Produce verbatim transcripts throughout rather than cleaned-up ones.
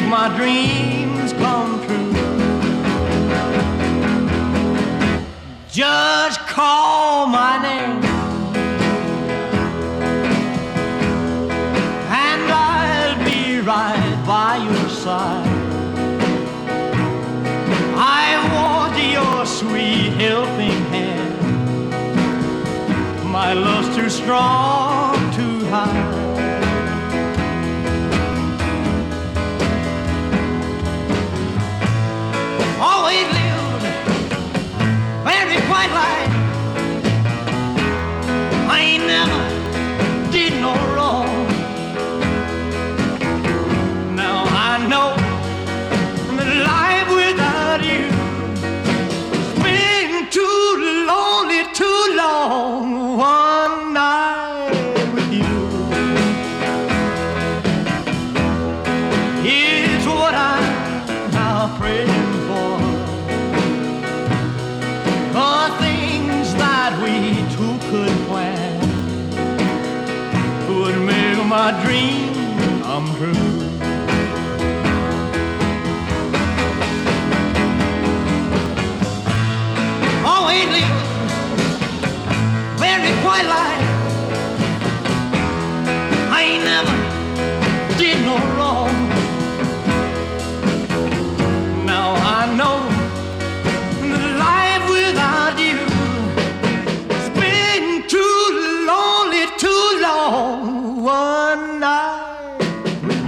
my dreams come true. Just call my name and I'll be right by your side. I want your sweet helping hand. My love's too strong to hide. Always lived very quiet life. I ain't never did no wrong. Now I know that life without you has been too lonely, too long. One night with you is what I'm now praying for. The things that we two could plan would make my dream come true. Always live very quiet life. I ain't never did no wrong. Now I know that life without you has been too lonely, too long. One night with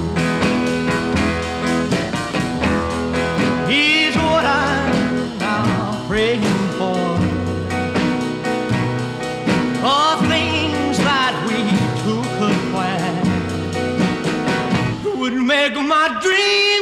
you is what I'm now praying for. The things that we two could plan would make my dream